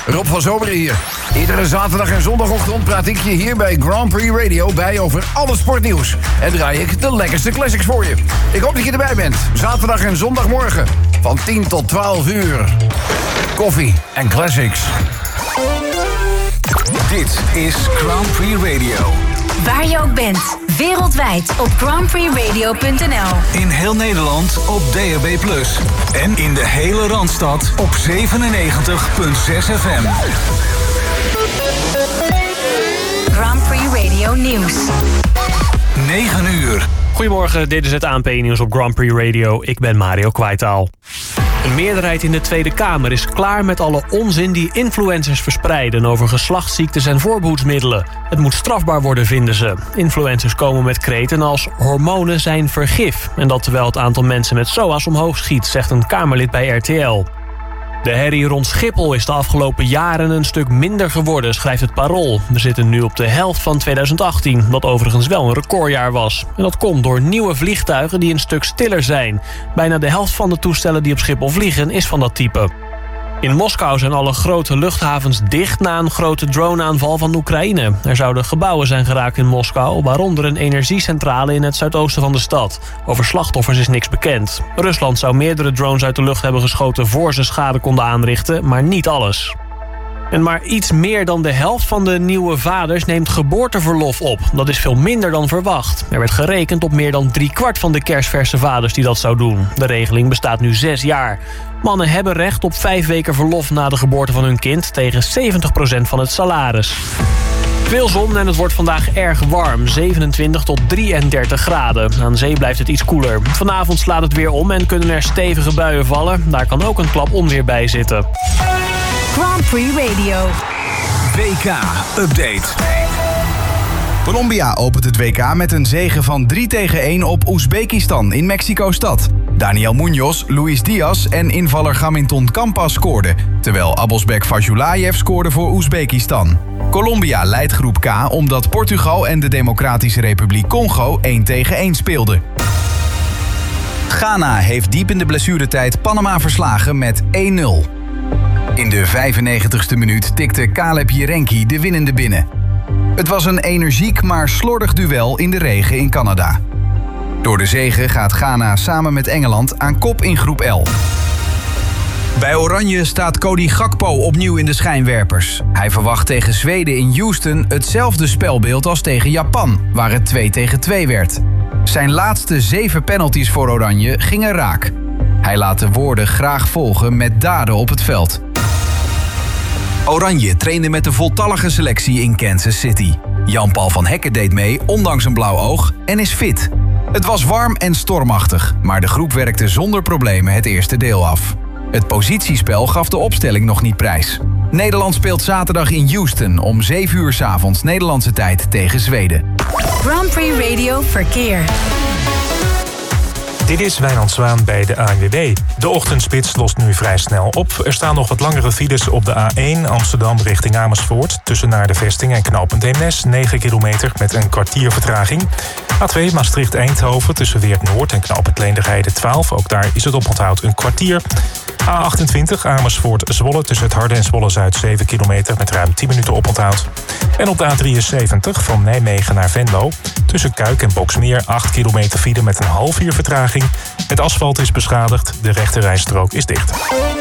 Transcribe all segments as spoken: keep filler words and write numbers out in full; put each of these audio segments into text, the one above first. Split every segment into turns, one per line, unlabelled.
Rob van Zomeren hier. Iedere zaterdag en zondagochtend praat ik je hier bij Grand Prix Radio bij over alle sportnieuws. En draai ik de lekkerste classics voor je. Ik hoop dat je erbij bent. Zaterdag en zondagmorgen van tien tot twaalf uur. Koffie en classics.
Dit is Grand Prix Radio.
Waar je ook bent, wereldwijd op grand prix radio punt n l.
In heel Nederland op D A B plus. En in de hele Randstad op zevenennegentig komma zes F M.
Grand Prix Radio Nieuws.
negen uur.
Goedemorgen, dit is het A N P-nieuws op Grand Prix Radio. Ik ben Mario Kwijtaal. Een meerderheid in de Tweede Kamer is klaar met alle onzin die influencers verspreiden over geslachtsziektes en voorbehoedsmiddelen. Het moet strafbaar worden, vinden ze. Influencers komen met kreten als hormonen zijn vergif. En dat terwijl het aantal mensen met S O A's omhoog schiet, zegt een Kamerlid bij R T L. De herrie rond Schiphol is de afgelopen jaren een stuk minder geworden, schrijft het Parool. We zitten nu op de helft van tweeduizend achttien, dat overigens wel een recordjaar was. En dat komt door nieuwe vliegtuigen die een stuk stiller zijn. Bijna de helft van de toestellen die op Schiphol vliegen is van dat type. In Moskou zijn alle grote luchthavens dicht na een grote droneaanval van Oekraïne. Er zouden gebouwen zijn geraakt in Moskou, waaronder een energiecentrale in het zuidoosten van de stad. Over slachtoffers is niks bekend. Rusland zou meerdere drones uit de lucht hebben geschoten voor ze schade konden aanrichten, maar niet alles. En maar iets meer dan de helft van de nieuwe vaders neemt geboorteverlof op. Dat is veel minder dan verwacht. Er werd gerekend op meer dan driekwart van de kersverse vaders die dat zou doen. De regeling bestaat nu zes jaar. Mannen hebben recht op vijf weken verlof na de geboorte van hun kind tegen zeventig procent van het salaris. Veel zon en het wordt vandaag erg warm, zevenentwintig tot drieëndertig graden. Aan zee blijft het iets koeler. Vanavond slaat het weer om en kunnen er stevige buien vallen. Daar kan ook een klap onweer bij zitten.
Grand Prix Radio.
W K-update.
Colombia opent het W K met een zege van drie tegen één op Oezbekistan in Mexico-stad. Daniel Munoz, Luis Diaz en invaller Gaminton Campas scoorden, terwijl Abosbek Fajulayev scoorde voor Oezbekistan. Colombia leidt groep K omdat Portugal en de Democratische Republiek Congo één tegen één speelden. Ghana heeft diep in de blessuretijd Panama verslagen met één nul. In de vijfennegentigste minuut tikte Caleb Jerenki de winnende binnen. Het was een energiek maar slordig duel in de regen in Canada. Door de zege gaat Ghana samen met Engeland aan kop in groep L. Bij Oranje staat Cody Gakpo opnieuw in de schijnwerpers. Hij verwacht tegen Zweden in Houston hetzelfde spelbeeld als tegen Japan, waar het twee tegen twee werd. Zijn laatste zeven penalties voor Oranje gingen raak. Hij laat de woorden graag volgen met daden op het veld. Oranje trainde met de voltallige selectie in Kansas City. Jan-Paul van Hekken deed mee, ondanks een blauw oog, en is fit. Het was warm en stormachtig, maar de groep werkte zonder problemen het eerste deel af. Het positiespel gaf de opstelling nog niet prijs. Nederland speelt zaterdag in Houston om zeven uur 's avonds Nederlandse tijd tegen Zweden.
Grand Prix Radio Verkeer.
Dit is Wijnand Zwaan bij de A N W B. De ochtendspits lost nu vrij snel op. Er staan nog wat langere files op de A één Amsterdam richting Amersfoort. Tussen naar de vesting en knooppunt Eemnes, negen kilometer met een kwartier vertraging. A twee Maastricht-Eindhoven tussen Weert-Noord en knooppunt Leenderheide twaalf. Ook daar is het oponthoud een kwartier. A achtentwintig Amersfoort-Zwolle tussen het Harde en Zwolle-Zuid zeven kilometer met ruim tien minuten oponthoud. En op de A drieënzeventig van Nijmegen naar Venlo tussen Kuik en Boksmeer acht kilometer file met een half uur vertraging. Het asfalt is beschadigd, de rechterrijstrook is dicht.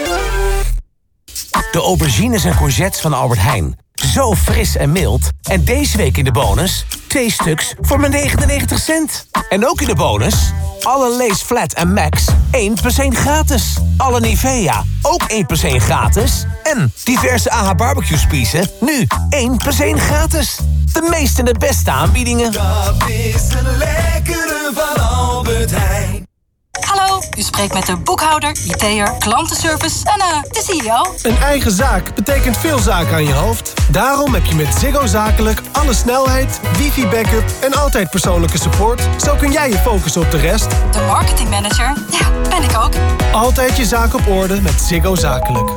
De aubergines en courgettes van Albert Heijn. Zo fris en mild. En deze week in de bonus twee stuks voor maar negenennegentig cent. En ook in de bonus alle Lay's Flat en Max één plus één gratis. Alle Nivea ook één plus één gratis. En diverse A H barbecue spiezen nu één plus één gratis. De meeste en de beste aanbiedingen.
Dat is een lekkere van Albert Heijn.
Hallo, u spreekt met de boekhouder, I T'er, klantenservice en uh, de C E O.
Een eigen zaak betekent veel zaken aan je hoofd. Daarom heb je met Ziggo Zakelijk alle snelheid, wifi-backup en altijd persoonlijke support. Zo kun jij je focussen op de rest.
De marketingmanager, ja, ben ik ook.
Altijd je zaak op orde met Ziggo Zakelijk.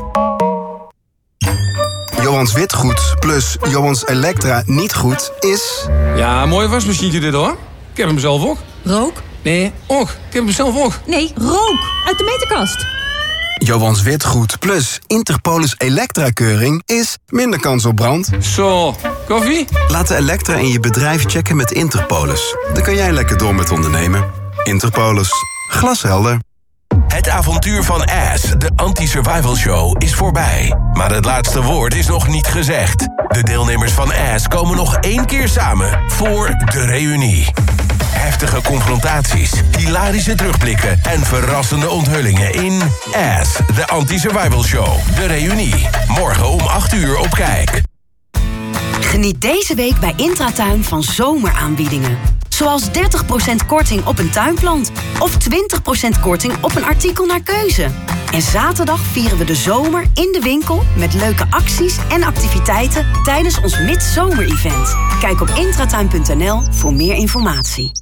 Johans Witgoed plus Johans Elektra niet goed is...
Ja, mooi wasmachientje dit hoor. Ik heb hem zelf ook.
Rook?
Nee, och. Ik heb hem zelf ook.
Nee, rook. Uit de meterkast.
Johans Witgoed plus Interpolis Elektra-keuring is minder kans op brand.
Zo, koffie?
Laat de Elektra in je bedrijf checken met Interpolis. Dan kan jij lekker door met ondernemen. Interpolis. Glashelder.
Het avontuur van Ass, de anti-survival show, is voorbij. Maar het laatste woord is nog niet gezegd. De deelnemers van Ass komen nog één keer samen voor de reunie. Heftige confrontaties, hilarische terugblikken en verrassende onthullingen in Ass, de anti-survival show. De reunie. Morgen om acht uur op Kijk.
Geniet deze week bij Intratuin van zomeraanbiedingen. Zoals dertig procent korting op een tuinplant. Of twintig procent korting op een artikel naar keuze. En zaterdag vieren we de zomer in de winkel met leuke acties en activiteiten tijdens ons Midzomer-event. Kijk op intratuin punt n l voor meer informatie.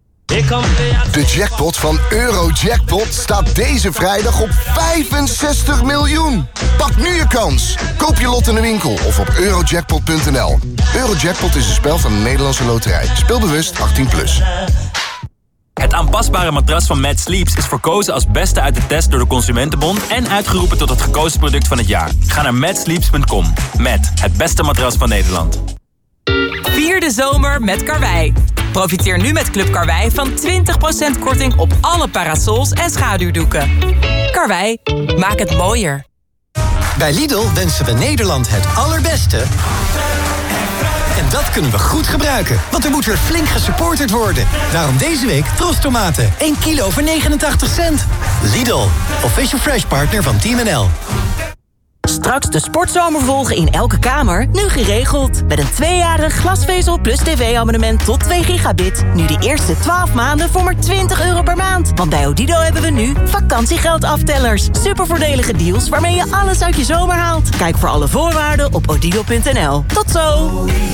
De jackpot van Eurojackpot staat deze vrijdag op vijfenzestig miljoen. Pak nu je kans. Koop je lot in de winkel of op eurojackpot punt n l. Eurojackpot is een spel van de Nederlandse Loterij. Speel bewust achttien plus.
Het aanpasbare matras van Mad Sleeps is verkozen als beste uit de test door de Consumentenbond en uitgeroepen tot het gekozen product van het jaar. Ga naar mad sleeps punt com. Met het beste matras van Nederland.
Vier de zomer met Karwei. Profiteer nu met Club Karwei van twintig procent korting op alle parasols en schaduwdoeken. Karwei, maak het mooier.
Bij Lidl wensen we Nederland het allerbeste. En dat kunnen we goed gebruiken, want er moet weer flink gesupporterd worden. Daarom deze week Trostomaten, één kilo voor negenentachtig cent. Lidl, official fresh partner van Team N L.
Straks de sportzomer volgen in elke kamer, nu geregeld. Met een tweejarig glasvezel plus tv-abonnement tot twee gigabit. Nu de eerste twaalf maanden voor maar twintig euro per maand. Want bij Odido hebben we nu vakantiegeldaftelers. Supervoordelige deals waarmee je alles uit je zomer haalt. Kijk voor alle voorwaarden op odido punt n l. Tot zo!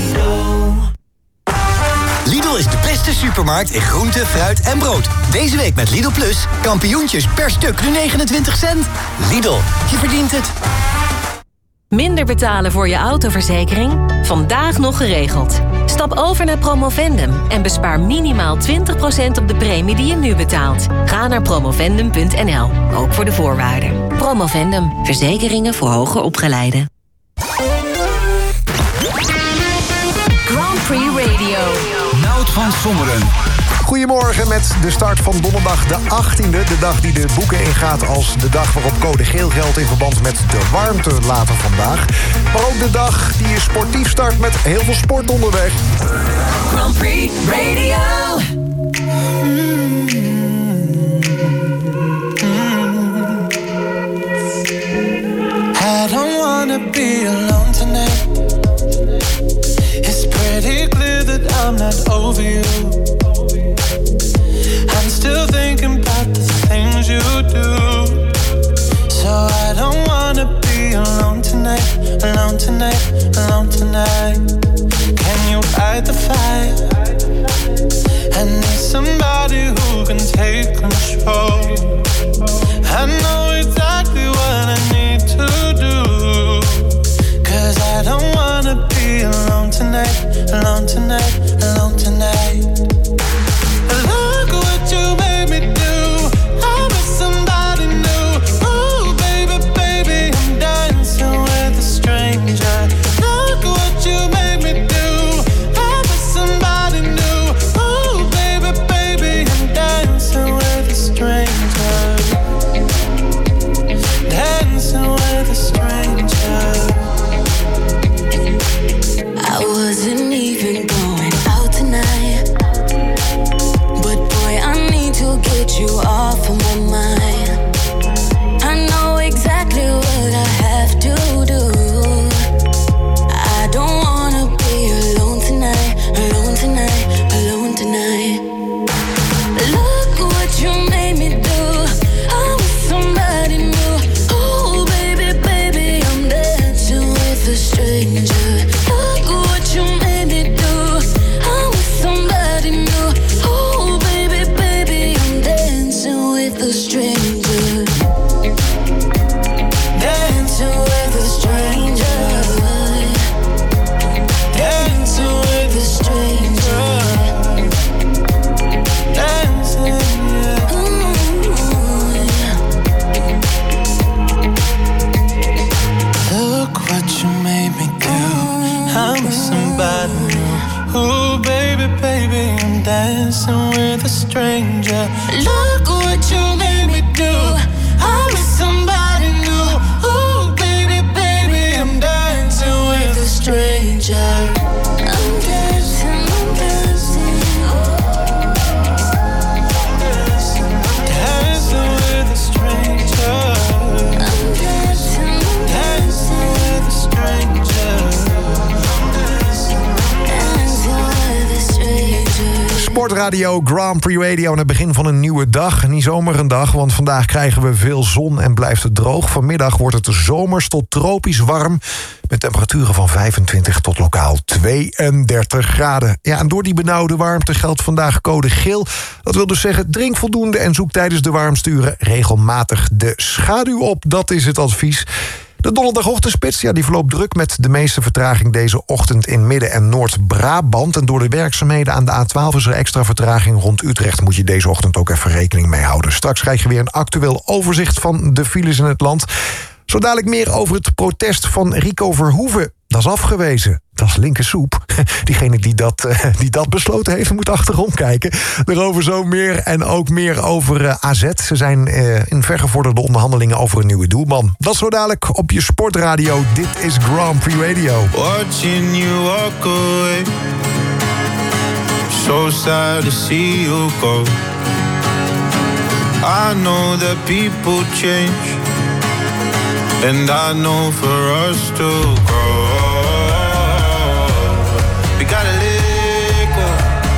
Lidl is de beste supermarkt in groente, fruit en brood. Deze week met Lidl Plus, kampioentjes per stuk nu negenentwintig cent. Lidl, je verdient het.
Minder betalen voor je autoverzekering? Vandaag nog geregeld. Stap over naar Promovendum en bespaar minimaal twintig procent op de premie die je nu betaalt. Ga naar promovendum punt n l, ook voor de voorwaarden. Promovendum, verzekeringen voor hoger opgeleiden.
Grand Prix Radio.
Nout van Sommeren.
Goedemorgen met de start van donderdag de achttiende. De dag die de boeken ingaat als de dag waarop code geel geldt in verband met de warmte later vandaag. Maar ook de dag die je sportief start met heel veel sport onderweg.
Grand Prix Radio.
I don't wanna be alone tonight. It's pretty clear that I'm not over you. I'm still thinking about the things you do. So I don't wanna be alone tonight, alone tonight, alone tonight. Can you fight the fire? I need somebody who can take control. I know exactly what I need to do. Cause I don't wanna be alone tonight, alone tonight, alone tonight. Look what you made me do. I'm with somebody new. Ooh, baby, baby, I'm dancing with a stranger. Look what you made me do. I'm with somebody new. Ooh, baby, baby, I'm dancing with a stranger. Dancing with a stranger.
I wasn't even going out
I'm with somebody new. Ooh, baby, baby, I'm dancing with a stranger. Look what you made me do. I'm with somebody new. Ooh, baby, baby, I'm dancing with a stranger. I'm dancing, I'm dancing. Dancing with a stranger. I'm dancing, I'm dancing with a stranger.
Sportradio, Grand Prix Radio aan het begin van een nieuwe dag. Niet zomaar een dag, want vandaag krijgen we veel zon en blijft het droog. Vanmiddag wordt het zomers tot tropisch warm, met temperaturen van vijfentwintig tot lokaal tweeëndertig graden. Ja, en door die benauwde warmte geldt vandaag code geel. Dat wil dus zeggen, drink voldoende en zoek tijdens de warmste uren regelmatig de schaduw op. Dat is het advies. De donderdagochtendspits, ja, die verloopt druk met de meeste vertraging deze ochtend in Midden- en Noord-Brabant. En door de werkzaamheden aan de A twaalf is er extra vertraging rond Utrecht. Moet je deze ochtend ook even rekening mee houden. Straks krijg je weer een actueel overzicht van de files in het land. Zo dadelijk meer over het protest van Rico Verhoeven. Dat is afgewezen. Dat is linker soep. Diegene die dat, uh, die dat besloten heeft, moet achterom kijken. Daarover zo meer en ook meer over uh, A Z. Ze zijn uh, in vergevorderde onderhandelingen over een nieuwe doelman. Dat zo dadelijk op je sportradio. Dit is Grand Prix Radio.
Watching you walk away. So sad to see you go. I know that people change. And I know for us to grow, we gotta let go.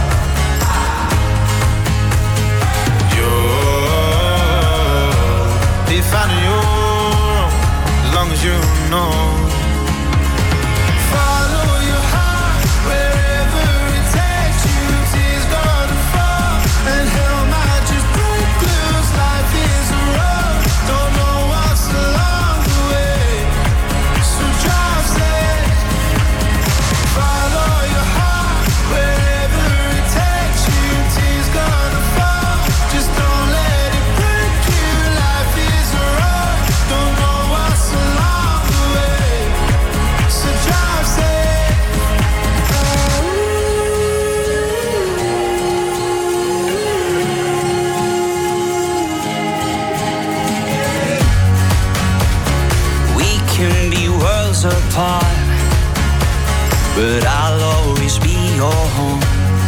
You're defining your own, as long as you know. Follow your heart wherever it takes you. Tears gonna fall and hell might just break loose. Life is a road, don't know what's along.
Apart, but I'll always be your home.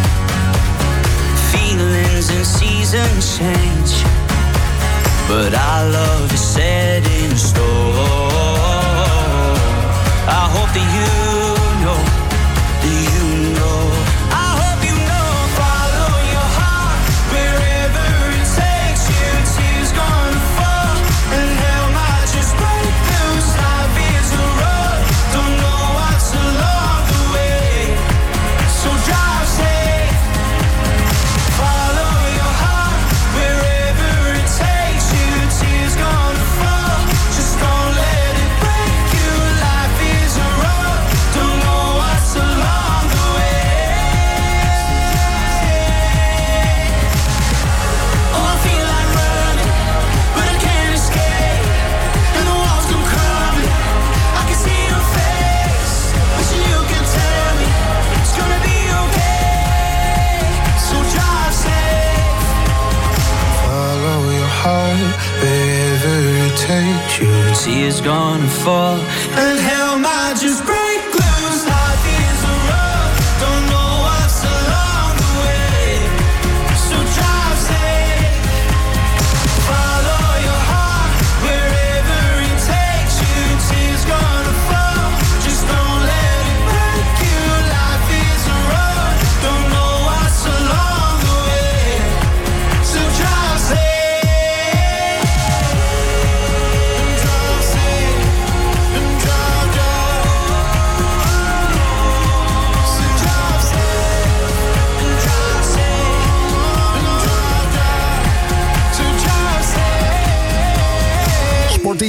Feelings and seasons change, but our love is set in stone. I hope that you know, that you know. I hope you know. Follow your heart wherever it takes you. Tears gonna fall and hell might just break loose. Life is a road, don't know what's along the way, so drive safe. Follow your heart wherever it takes you. Tears gonna fall, just don't let it break you. Life is a road, don't know what's along the way. Oh, I feel like running, but I can't escape, and the walls come crumbling. I can see your face, wishing you can tell me it's gonna be okay. So drive safe. Follow your heart wherever it takes you. Tears gonna fall and hell might just break loose. Life is a road, don't know what's along the way, so drive safe. Follow your heart wherever it takes you. Tears gonna fall, just don't let it break you. Life is a road, don't know what's along the way, so drive safe. Drive safe and drive, drive.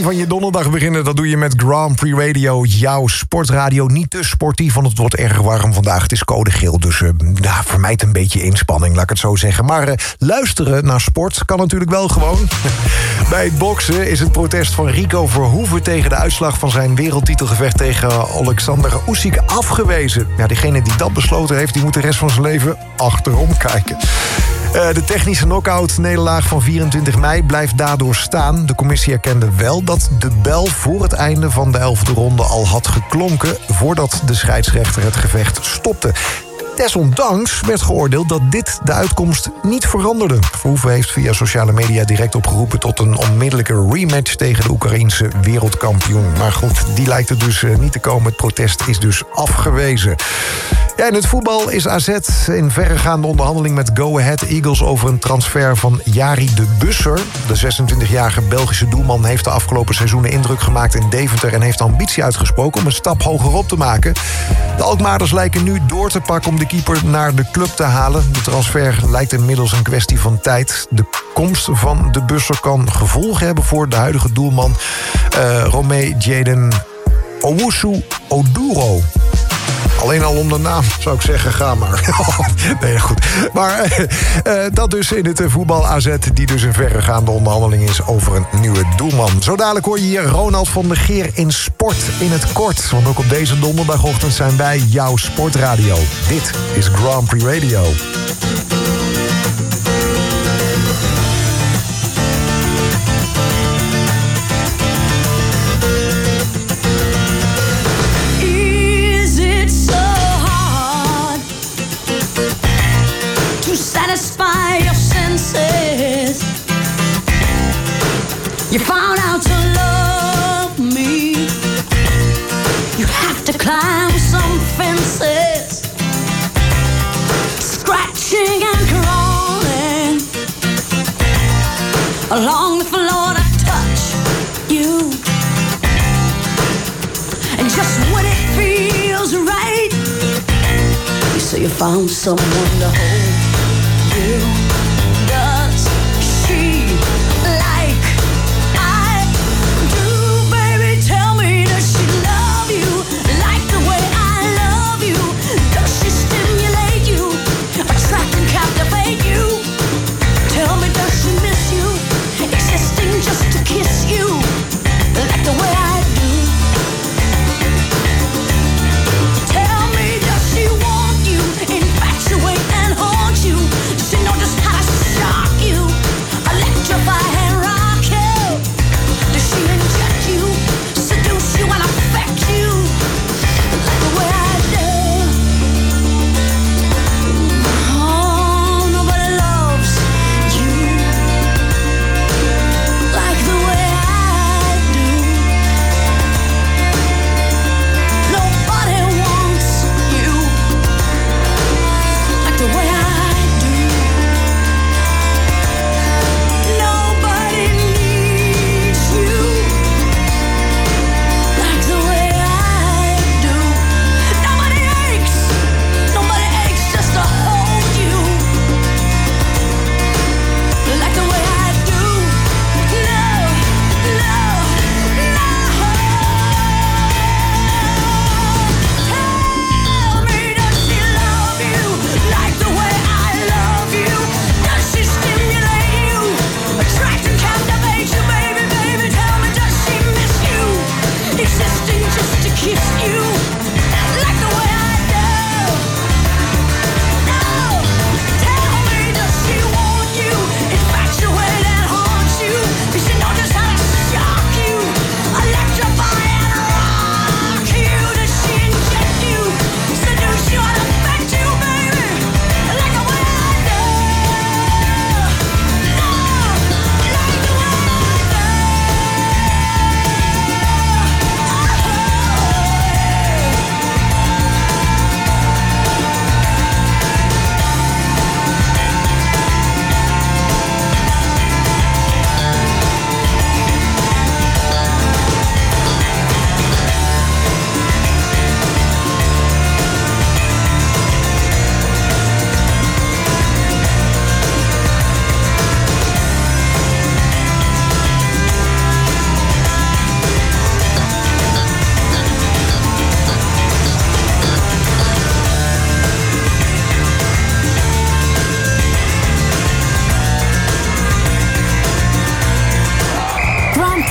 sportief aan je donderdag beginnen. Dat doe je met Grand Prix Radio, jouw sportradio. Niet te sportief, want het wordt erg warm vandaag. Het is code geel, dus uh, nou, vermijd een beetje inspanning, laat ik het zo zeggen. Maar uh, luisteren naar sport kan natuurlijk wel gewoon. Bij het boksen is het protest van Rico Verhoeven tegen de uitslag van zijn wereldtitelgevecht tegen Alexander Usyk afgewezen. Ja, degene die dat besloten heeft, die moet de rest van zijn leven achterom kijken. Uh, de technische knock-out-nederlaag van vierentwintig mei blijft daardoor staan. De commissie erkende wel dat de bel voor het einde van de elfde ronde al had geklonken voordat de scheidsrechter het gevecht stopte. Desondanks werd geoordeeld dat dit de uitkomst niet veranderde. Verhoeven heeft via sociale media direct opgeroepen tot een onmiddellijke rematch tegen de Oekraïense wereldkampioen. Maar goed, die lijkt er dus niet te komen. Het protest is dus afgewezen. Ja, in het voetbal is A Z in verregaande onderhandeling met Go Ahead Eagles over een transfer van Jari de Busser. De zesentwintigjarige Belgische doelman heeft de afgelopen seizoenen indruk gemaakt in Deventer en heeft ambitie uitgesproken om een stap hogerop te maken. De Alkmaarders lijken nu door te pakken om de keeper naar de club te halen. De transfer lijkt inmiddels een kwestie van tijd. De komst van de Busser kan gevolgen hebben voor de huidige doelman uh, Romee Jaden Owusu Oduro. Alleen al om de naam zou ik zeggen, ga maar. Nee, goed. Maar uh, uh, dat dus in het uh, voetbal A Z, die dus in verregaande onderhandeling is over een nieuwe doelman. Zo dadelijk hoor je hier Ronald van der Geer in Sport in het Kort. Want ook op deze donderdagochtend zijn wij jouw sportradio. Dit is Grand Prix Radio.
Satisfy your senses. You found out to love me. You have to climb some fences, scratching and crawling along the floor to touch you. And just when it feels right, you say you found someone to hold. Does she like I do, baby? Tell me, does she love you like the way I love you? Does she stimulate you, attract and captivate you? Tell me, does she miss you, existing just to kiss you like the way I do? Tell me, does she want you, infatuate and haunt you? She knows just how to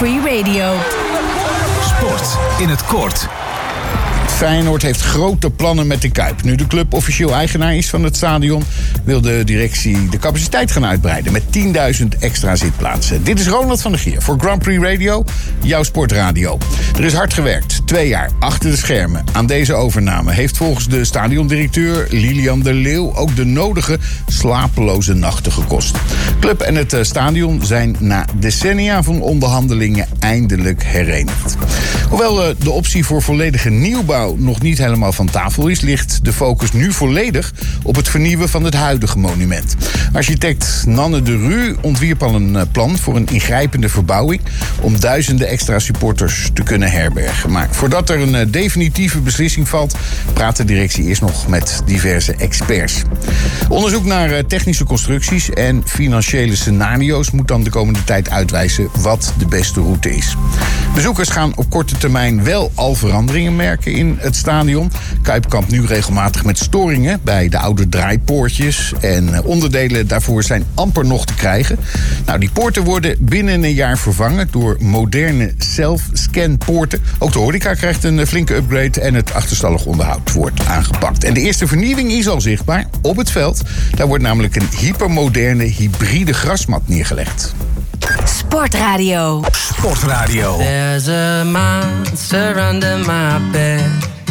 Free Radio.
Sport in het kort.
Feyenoord heeft grote plannen met de Kuip. Nu de club officieel eigenaar is van het stadion, wil de directie de capaciteit gaan uitbreiden met tienduizend extra zitplaatsen. Dit is Ronald van der Gier voor Grand Prix Radio, jouw sportradio. Er is hard gewerkt, twee jaar achter de schermen. Aan deze overname heeft volgens de stadiondirecteur Lilian de Leeuw ook de nodige slapeloze nachten gekost. Club en het stadion zijn na decennia van onderhandelingen eindelijk herenigd. Hoewel de optie voor volledige nieuwbouw nog niet helemaal van tafel is, ligt de focus nu volledig op het vernieuwen van het huidige monument. Architect Nanne de Rue ontwierp al een plan voor een ingrijpende verbouwing om duizenden extra supporters te kunnen herbergen. Maar voordat er een definitieve beslissing valt, praat de directie eerst nog met diverse experts. Onderzoek naar technische constructies en financiële scenario's moet dan de komende tijd uitwijzen wat de beste route is. Bezoekers gaan op korte termijn wel al veranderingen merken in het stadion. Kuip kampt nu regelmatig met storingen bij de oude draaipoortjes en onderdelen daarvoor zijn amper nog te krijgen. Nou, die poorten worden binnen een jaar vervangen door moderne self-scan-poorten. Ook de horeca krijgt een flinke upgrade en het achterstallig onderhoud wordt aangepakt. En de eerste vernieuwing is al zichtbaar op het veld. Daar wordt namelijk een hypermoderne hybride grasmat neergelegd.
Sportradio.
Sportradio.
There's a monster under my bed.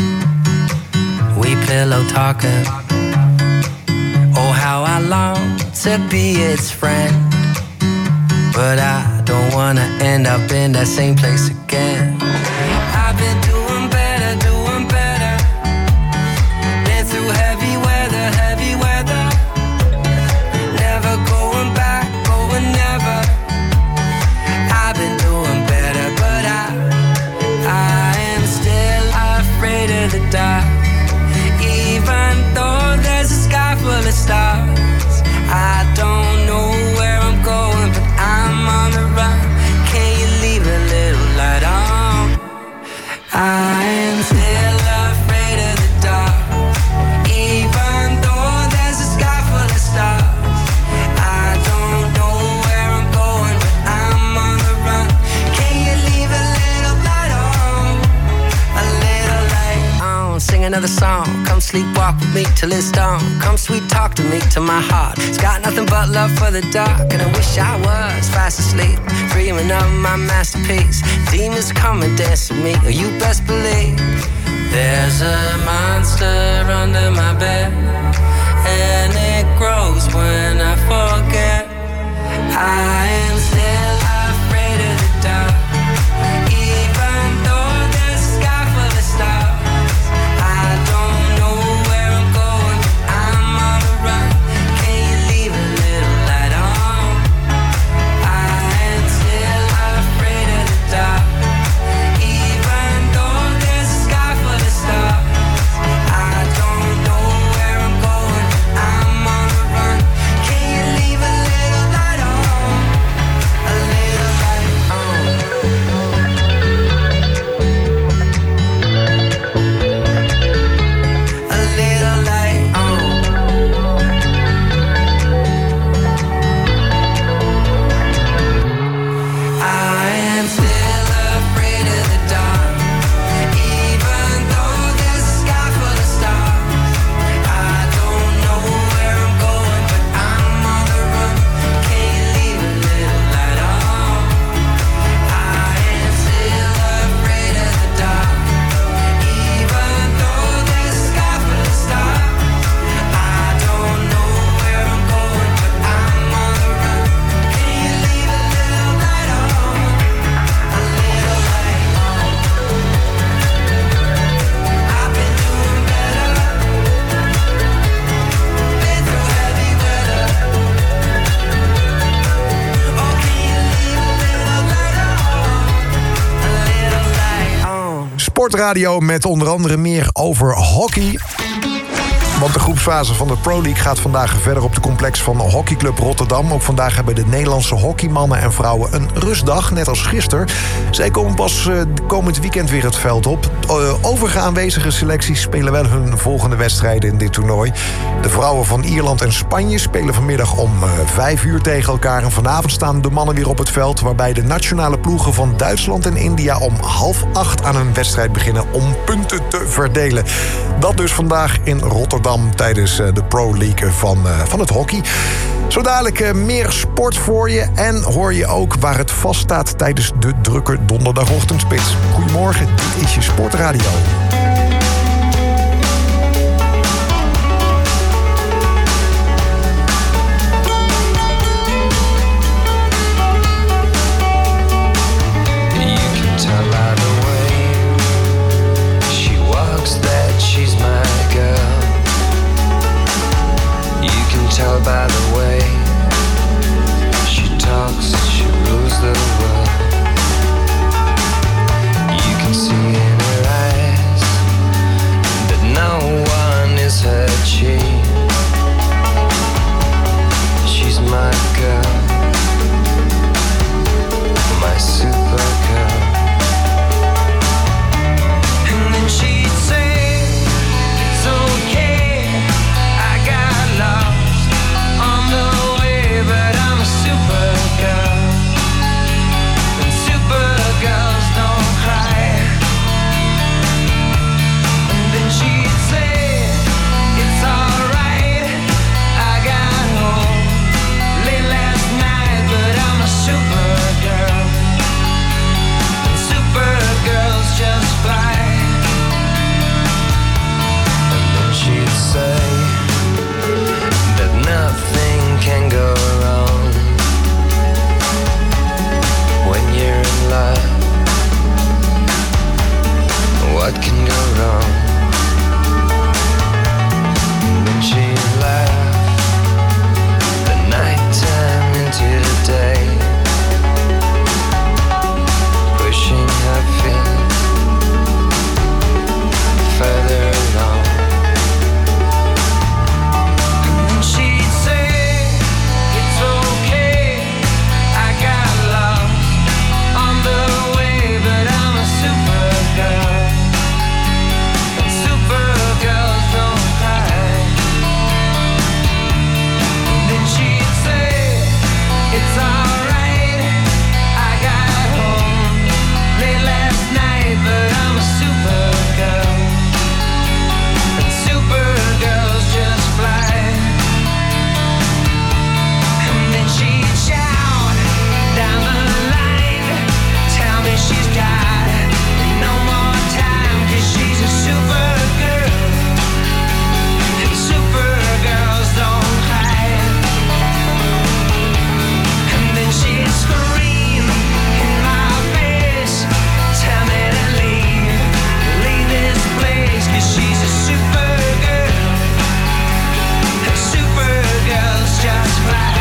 We pillow talking. Oh, how I long to be its friend. But I don't wanna end up in that same place again. I've been doing better, doing better. Been through heavy weather, heavy weather. Never going back, going never. I've been doing better, but I, I am still afraid of the dark. Even though there's a sky full of stars, I don't know where I'm going, but I'm on the run. Can you leave a little light on? I am still afraid of the dark. Even though there's a sky full of stars, I don't know where I'm going, but I'm on the run. Can you leave a little light on? A little light on. Sing another song. Come sleepwalk with me till it's dawn. Come sweet talk to me, to my heart. It's got nothing but love for the dark. And I wish I was fast asleep, dreaming of my masterpiece. Demons come and dance with me, or you best believe. There's a monster under my bed, and it grows when I forget. I am still afraid of the dark. Even though there's a sky full of stars, I don't know where I'm going, but I'm on the run. Can you leave a little light on? I am still afraid of the dark. Even though there's a sky full of stars, I don't know where I'm going, but I'm on the run. Can you leave a little light on? A little light on. A little light on. I am still afraid of the dark. Even though there's a sky full of stars, I don't know where I'm going, but I'm on the run. Can you leave a little light on? I am still afraid of the dark. Even though there's a sky full of stars, I don't know where I'm going, but I'm on the run. Can you leave a little light on? A little light on. I've been doing better. Been through heavy weather. Oh, can you leave a little light on? A little light on.
Sportradio met onder andere meer over hockey. Want de groepsfase van de Pro League gaat vandaag verder op de complex van Hockeyclub Rotterdam. Ook vandaag hebben de Nederlandse hockeymannen en vrouwen een rustdag, net als gisteren. Zij komen pas uh, komend weekend weer het veld op. Uh, overige aanwezige selecties spelen wel hun volgende wedstrijden in dit toernooi. De vrouwen van Ierland en Spanje spelen vanmiddag om uh, vijf uur tegen elkaar. En vanavond staan de mannen weer op het veld, waarbij de nationale ploegen van Duitsland en India om half acht aan een wedstrijd beginnen om punten te verdelen. Dat dus vandaag in Rotterdam tijdens de Pro League van, uh, van het hockey. Zo dadelijk uh, meer sport voor je en hoor je ook waar het vaststaat tijdens de drukke donderdagochtendspits. Goedemorgen, dit is je Sportradio.
Tell by the way she talks, she rules the world. You can see in her eyes that no one is her chief. She's my girl, my super girl. And then she'd say, it's okay, I got lost on the way, but I'm a supergirl, and supergirls don't cry. And then she'd say, it's alright, I got home late last night, but I'm a supergirl, and supergirls just fly. And then she'd say that nothing can go wrong when you're in love. What can go wrong? And then she laughed the nighttime into the day, pushing her feet further along. And then she'd say, it's okay, I got lost on the way, but I'm a supergirl, and supergirls don't cry. And then she'd say, it's alright, I got home late last night, but I'm a supergirl, and supergirls just fly. And then she'd shout down the line, tell me she's got no more time, 'cause she's a supergirl, and supergirls don't cry. And then she'd scream in my face, tell me to leave, leave this place, 'cause she's a supergirl, and supergirls just fly.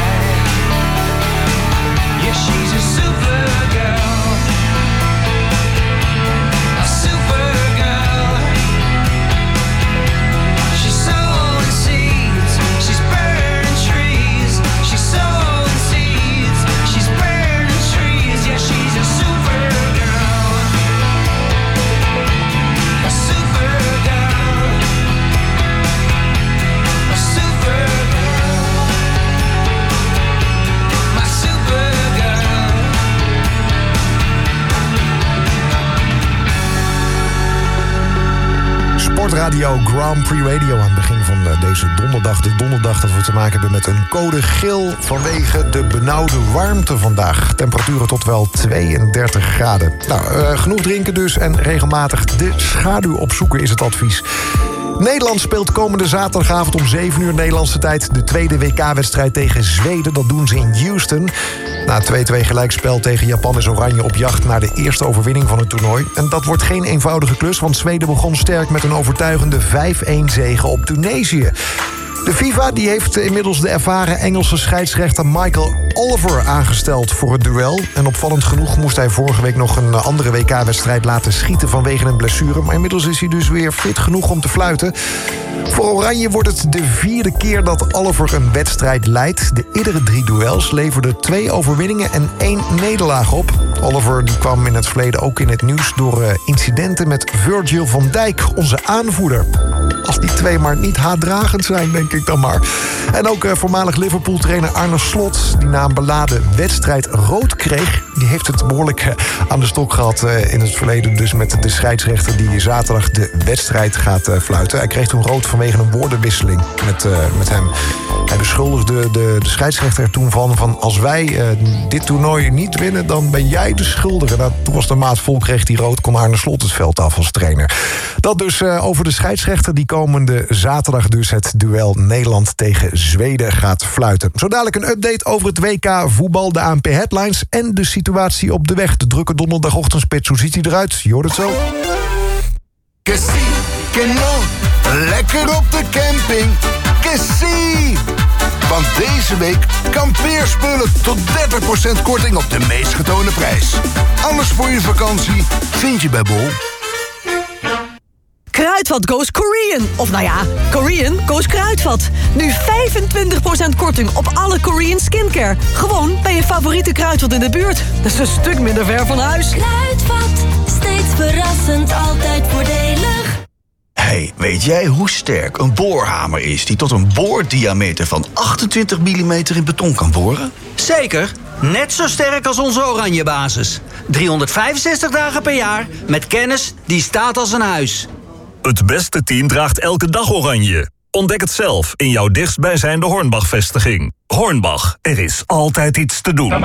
Yeah, she's a supergirl, a supergirl. She's sowing seeds, she's burning trees. She's sowing seeds, she's burning trees. Yeah, she's a supergirl, a supergirl, a supergirl, my supergirl.
Sportradio Grand Prix Radio aan het begin van uh, deze donderdag. De donderdag dat we te maken hebben met een code geel vanwege de benauwde warmte vandaag. Temperaturen tot wel tweeëndertig graden. Nou, uh, genoeg drinken dus en regelmatig de schaduw opzoeken is het advies. Nederland speelt komende zaterdagavond om zeven uur Nederlandse tijd de tweede W K-wedstrijd tegen Zweden. Dat doen ze in Houston. Na twee-twee gelijkspel tegen Japan is Oranje op jacht naar de eerste overwinning van het toernooi. En dat wordt geen eenvoudige klus, want Zweden begon sterk met een overtuigende vijf-een zege op Tunesië. De FIFA die heeft inmiddels de ervaren Engelse scheidsrechter Michael Oliver aangesteld voor het duel. En opvallend genoeg moest hij vorige week nog een andere W K-wedstrijd laten schieten vanwege een blessure. Maar inmiddels is hij dus weer fit genoeg om te fluiten. Voor Oranje wordt het de vierde keer dat Oliver een wedstrijd leidt. De eerdere drie duels leverden twee overwinningen en één nederlaag op. Oliver die kwam in het verleden ook in het nieuws door uh, incidenten met Virgil van Dijk, onze aanvoerder. Als die twee maar niet haatdragend zijn, denk ik dan maar. En ook uh, voormalig Liverpool-trainer Arne Slot, die na een beladen wedstrijd rood kreeg, die heeft het behoorlijk uh, aan de stok gehad uh, in het verleden. Dus met de scheidsrechter die zaterdag de wedstrijd gaat uh, fluiten. Hij kreeg toen rood vanwege een woordenwisseling met, uh, met hem. Hij beschuldigde de, de scheidsrechter er toen van... van als wij uh, dit toernooi niet winnen, dan ben jij de schuldige. Nou, toen was de maat vol, kreeg hij rood, kon Arne Slot het veld af als trainer. Dat dus uh, over de scheidsrechter die komende zaterdag dus het duel Nederland tegen Zweden gaat fluiten. Zo dadelijk een update over het W K voetbal, de A N P headlines en de situatie op de weg. De drukke donderdagochtendspits, hoe ziet hij eruit? Je hoort het zo.
Que sí, que no. Lekker op de camping. Que sí. Want deze week kampeerspullen tot dertig procent korting op de meest getoonde prijs. Alles voor je vakantie vind je bij Bol.
Kruidvat goes Korean. Of nou ja, Korean goes Kruidvat. Nu vijfentwintig procent korting op alle Korean skincare. Gewoon bij je favoriete Kruidvat in de buurt. Dat is een stuk minder ver van huis.
Kruidvat, steeds verrassend, altijd voordelig.
Hey, weet jij hoe sterk een boorhamer is die tot een boordiameter van achtentwintig millimeter in beton kan boren?
Zeker, net zo sterk als onze Oranje basis. driehonderdvijfenzestig dagen per jaar met kennis die staat als een huis.
Het beste team draagt elke dag oranje. Ontdek het zelf in jouw dichtstbijzijnde Hornbach-vestiging. Hornbach, er is altijd iets te doen.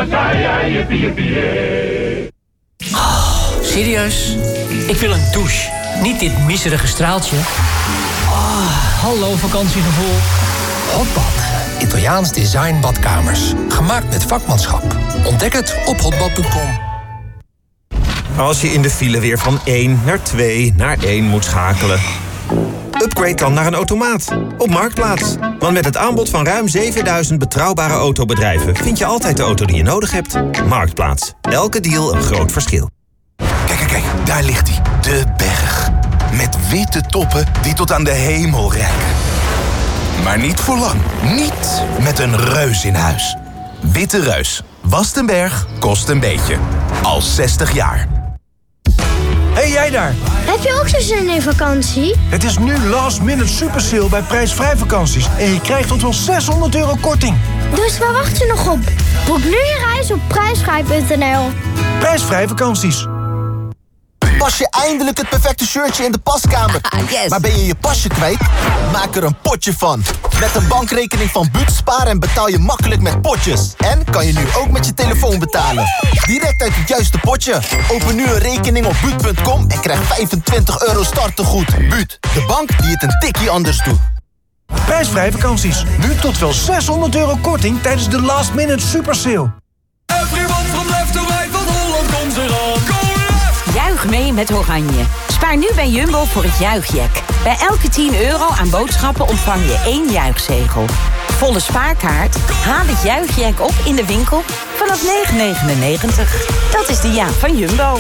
Oh, serieus? Ik wil een douche. Niet dit miserige straaltje. Oh, hallo vakantiegevoel.
Hotbad. Italiaans design badkamers. Gemaakt met vakmanschap. Ontdek het op hotbad punt com.
Als je in de file weer van één naar twee naar één moet schakelen. Upgrade dan naar een automaat op Marktplaats. Want met het aanbod van ruim zevenduizend betrouwbare autobedrijven vind je altijd de auto die je nodig hebt. Marktplaats. Elke deal een groot verschil.
Kijk, kijk, kijk, daar ligt hij. De berg. Met witte toppen die tot aan de hemel reiken. Maar niet voor lang. Niet met een reus in huis. Witte Reus. Wast een berg, kost een beetje. Al zestig jaar.
Hey jij daar!
Heb je ook zo zin in vakantie?
Het is nu last minute super sale bij prijsvrij vakanties. En je krijgt tot wel zeshonderd euro korting.
Dus waar wacht je nog op? Boek nu je reis op prijsvrij punt n l.
Prijsvrij vakanties.
Pas je eindelijk het perfecte shirtje in de paskamer. Yes. Maar ben je je pasje kwijt? Maak er een potje van. Met een bankrekening van Buut spaar en betaal je makkelijk met potjes. En kan je nu ook met je telefoon betalen. Direct uit het juiste potje. Open nu een rekening op buut punt com en krijg vijfentwintig euro startegoed. Buut, de bank die het een tikkie anders doet.
Prijsvrij vakanties. Nu tot wel zeshonderd euro korting tijdens de last minute super sale.
Everyone from left to right, van Holland komt eraan.
Juich mee met Oranje. Spaar nu bij Jumbo voor het juichjack. Bij elke tien euro aan boodschappen ontvang je één juichzegel. Volle spaarkaart? Haal het juichjack op in de winkel vanaf negen negenennegentig. Dat is de jaak van Jumbo.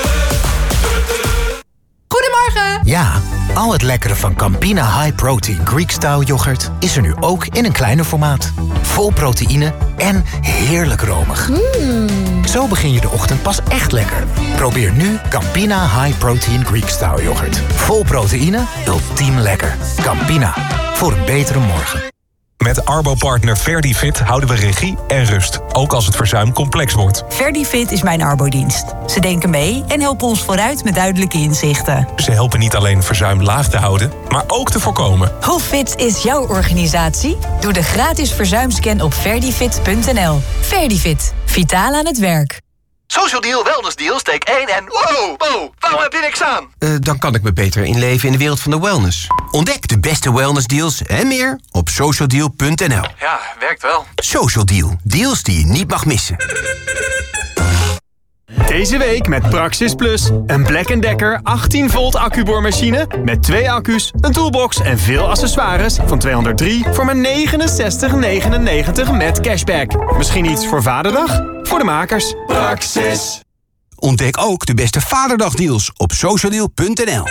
Goedemorgen! Ja, al het lekkere van Campina High Protein Greek Style yoghurt is er nu ook in een kleiner formaat. Vol proteïne en heerlijk romig.
Mm.
Zo begin je de ochtend pas echt lekker. Probeer nu Campina High Protein Greek Style yoghurt. Vol proteïne, ultiem lekker. Campina, voor een betere morgen.
Met Arbo-partner Verdifit houden we regie en rust, ook als het verzuim complex wordt.
Verdifit is mijn arbodienst. Ze denken mee en helpen ons vooruit met duidelijke inzichten.
Ze helpen niet alleen verzuim laag te houden, maar ook te voorkomen.
Hoe fit is jouw organisatie? Doe de gratis verzuimscan op verdifit punt n l. Verdifit, vitaal aan het werk.
Social Deal, Wellness Deal, steek één en... Wow, wow, waarom heb je niks aan?
Uh, dan kan ik me beter inleven in de wereld van de wellness. Ontdek de beste wellness deals en meer op social deal punt n l.
Ja, werkt wel.
Social Deal, deals die je niet mag missen.
Deze week met Praxis Plus. Een Black Decker achttien volt accuboormachine met twee accu's, een toolbox en veel accessoires van tweehonderddrie voor maar negenenzestig negenennegentig met cashback. Misschien iets voor Vaderdag? Voor de makers. Praxis.
Ontdek ook de beste Vaderdagdeals op socialdeal punt n l.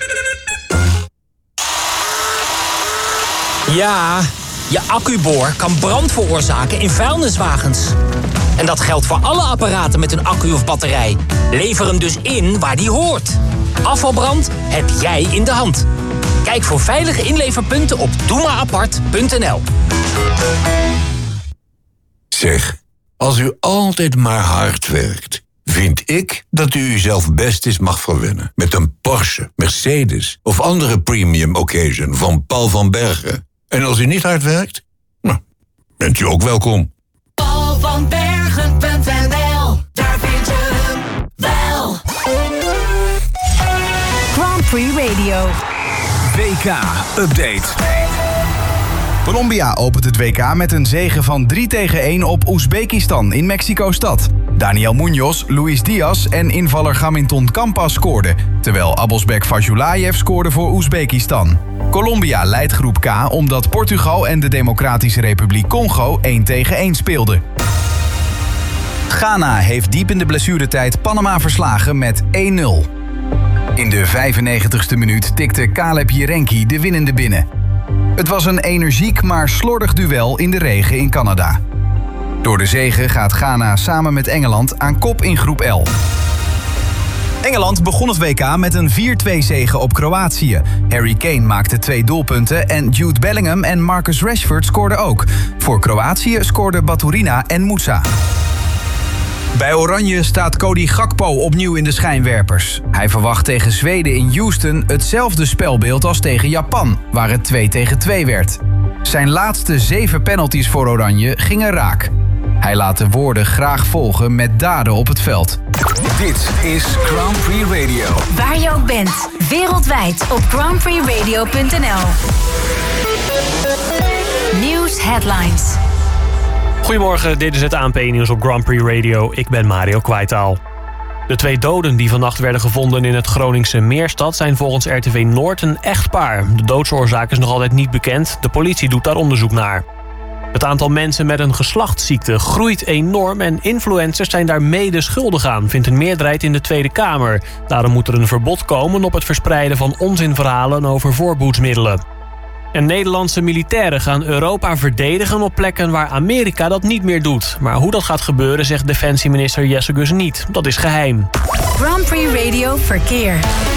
Ja, je accuboor kan brand veroorzaken in vuilniswagens. En dat geldt voor alle apparaten met een accu of batterij. Lever hem dus in waar die hoort. Afvalbrand heb jij in de hand. Kijk voor veilige inleverpunten op doe maar apart punt n l.
Zeg, als u altijd maar hard werkt, vind ik dat u uzelf best eens mag verwennen met een Porsche, Mercedes of andere premium occasion van Paul van Bergen. En als u niet hard werkt, nou, bent u ook welkom.
Paul van Bergen punt n l, daar vind je hem wel.
Grand Prix Radio.
W K-update. Colombia opent het W K met een zege van drie tegen één op Oezbekistan in Mexico-stad. Daniel Munoz, Luis Diaz en invaller Gaminton Campas scoorden, terwijl Abosbek Fajulayev scoorde voor Oezbekistan. Colombia leidt groep K omdat Portugal en de Democratische Republiek Congo één tegen één speelden. Ghana heeft diep in de blessuretijd Panama verslagen met één nul. In de vijfennegentigste minuut tikte Caleb Jerenki de winnende binnen. Het was een energiek maar slordig duel in de regen in Canada. Door de zege gaat Ghana samen met Engeland aan kop in groep L. Engeland begon het W K met een vier twee zege op Kroatië. Harry Kane maakte twee doelpunten en Jude Bellingham en Marcus Rashford scoorden ook. Voor Kroatië scoorden Baturina en Moussa. Bij Oranje staat Cody Gakpo opnieuw in de schijnwerpers. Hij verwacht tegen Zweden in Houston hetzelfde spelbeeld als tegen Japan, waar het twee tegen twee werd. Zijn laatste zeven penalties voor Oranje gingen raak. Hij laat de woorden graag volgen met daden op het veld. Dit is Grand Prix Radio.
Waar je ook bent, wereldwijd op grand prix radio punt n l. Nieuws headlines.
Goedemorgen, dit is het A N P-nieuws op Grand Prix Radio. Ik ben Mario Kwijtaal. De twee doden die vannacht werden gevonden in het Groningse Meerstad zijn volgens R T V Noord een echtpaar. De doodsoorzaak is nog altijd niet bekend. De politie doet daar onderzoek naar. Het aantal mensen met een geslachtsziekte groeit enorm en influencers zijn daar mede schuldig aan, vindt een meerderheid in de Tweede Kamer. Daarom moet er een verbod komen op het verspreiden van onzinverhalen over voorboedsmiddelen. En Nederlandse militairen gaan Europa verdedigen op plekken waar Amerika dat niet meer doet. Maar hoe dat gaat gebeuren zegt defensieminister Jesse Gus niet. Dat is geheim.
Grand Prix Radio Verkeer.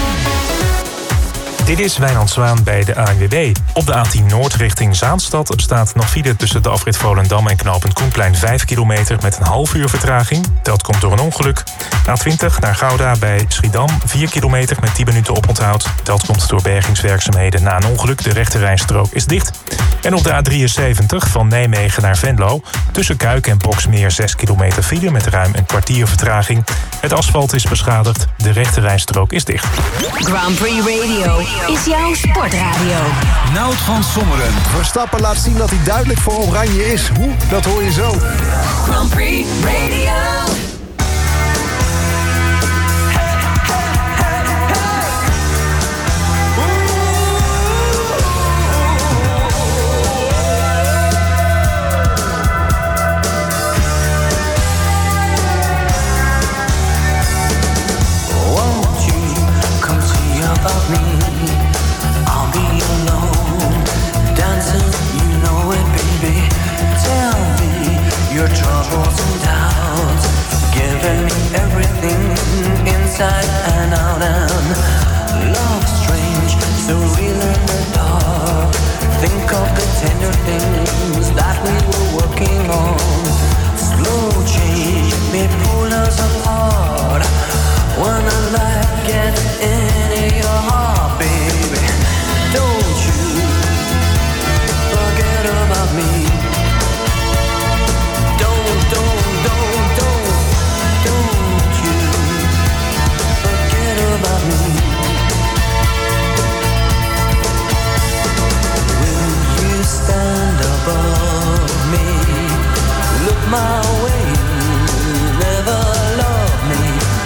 Dit is Wijnand Zwaan bij de A N W B. Op de A tien Noord richting Zaanstad staat nog file tussen de afrit Volendam en knooppunt Koenplein vijf kilometer met een half uur vertraging. Dat komt door een ongeluk. A twintig naar Gouda bij Schiedam vier kilometer met tien minuten oponthoud. Dat komt door bergingswerkzaamheden na een ongeluk. De rechterrijstrook is dicht. En op de A drieënzeventig van Nijmegen naar Venlo tussen Kuik en Boksmeer zes kilometer file met ruim een kwartier vertraging. Het asfalt is beschadigd. De rechterrijstrook is dicht.
Grand Prix Radio is jouw sportradio.
Nout van Sommeren.
Verstappen laat zien dat hij duidelijk voor Oranje is. Hoe? Dat hoor je zo.
Grand Prix Radio. Inside and out and love strange, so real in the dark. Think of the tender things that we were working on. Slow change may pull us apart. When a light gets into your heart, baby, don't you forget about me. Don't, don't, don't, don't, don't you about me. Will you stand above me? Look my way, never love me.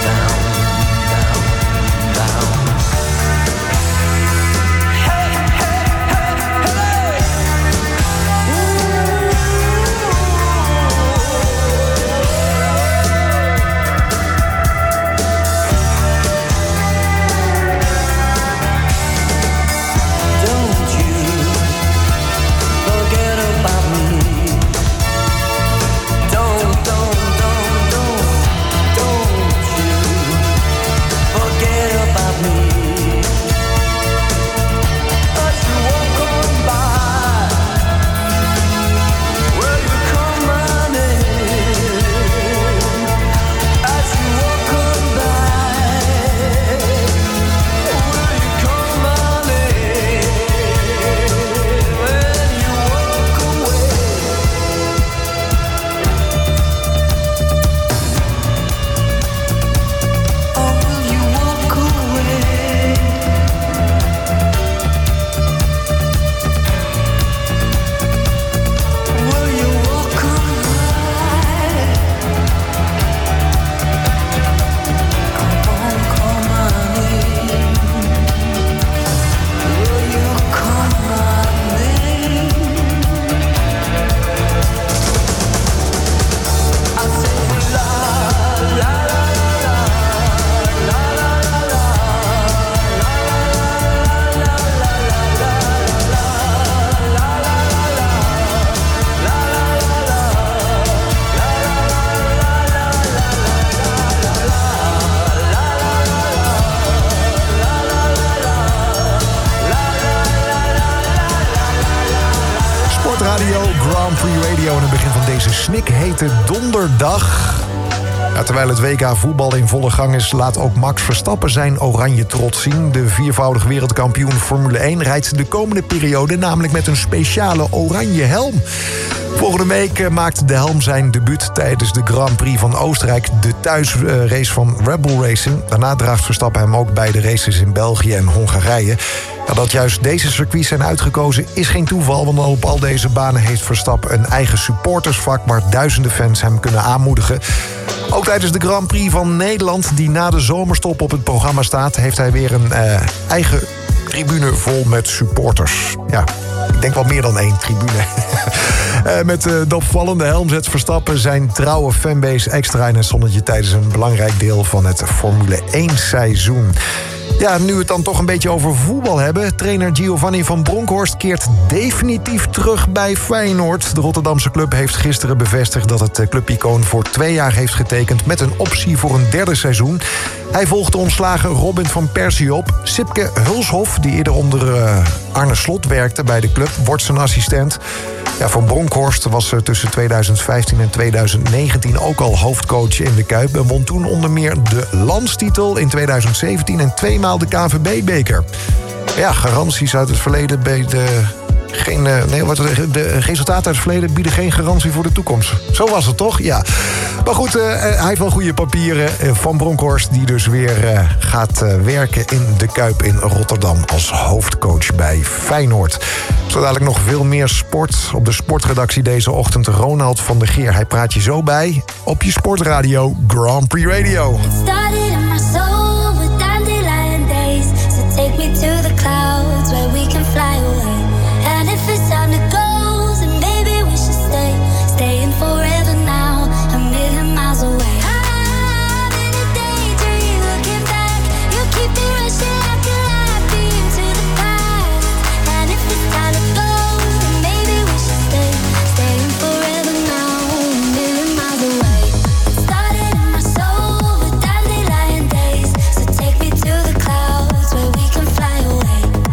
Radio aan het begin van deze snikhete donderdag. Ja, terwijl het W K voetbal in volle gang is, laat ook Max Verstappen zijn oranje trots zien. De viervoudig wereldkampioen Formule één rijdt de komende periode namelijk met een speciale oranje helm. Volgende week maakt de helm zijn debuut tijdens de Grand Prix van Oostenrijk, de thuisrace van Red Bull Racing. Daarna draagt Verstappen hem ook bij de races in België en Hongarije. Ja, dat juist deze circuits zijn uitgekozen is geen toeval, want op al deze banen heeft Verstappen een eigen supportersvak waar duizenden fans hem kunnen aanmoedigen. Ook tijdens de Grand Prix van Nederland, die na de zomerstop op het programma staat, heeft hij weer een uh, eigen tribune vol met supporters. Ja, ik denk wel meer dan één tribune. uh, met uh, de opvallende helm zet Verstappen zijn trouwe fanbase extra in het zonnetje tijdens een belangrijk deel van het Formule één seizoen. Ja, nu we het dan toch een beetje over voetbal hebben. Trainer Giovanni van Bronckhorst keert definitief terug bij Feyenoord. De Rotterdamse club heeft gisteren bevestigd dat het clubicoon voor twee jaar heeft getekend met een optie voor een derde seizoen. Hij volgt de ontslagen Robin van Persie op. Sipke Hulshof, die eerder onder uh, Arne Slot werkte bij de club, wordt zijn assistent. Ja, Van Bronckhorst was tussen tweeduizend vijftien en tweeduizend negentien ook al hoofdcoach in de Kuip en won toen onder meer de landstitel in tweeduizend zeventien en tweemaal de K N V B-beker. Ja, garanties uit het verleden bij de... Geen, nee, wat, de resultaten uit het verleden bieden geen garantie voor de toekomst. Zo was het toch? Ja. Maar goed, uh, hij heeft wel goede papieren. Van Bronckhorst die dus weer uh, gaat uh, werken in de Kuip in Rotterdam als hoofdcoach bij Feyenoord. Zo dadelijk nog veel meer sport. Op de sportredactie deze ochtend Ronald van der Geer. Hij praat je zo bij op je sportradio Grand Prix Radio.
Away.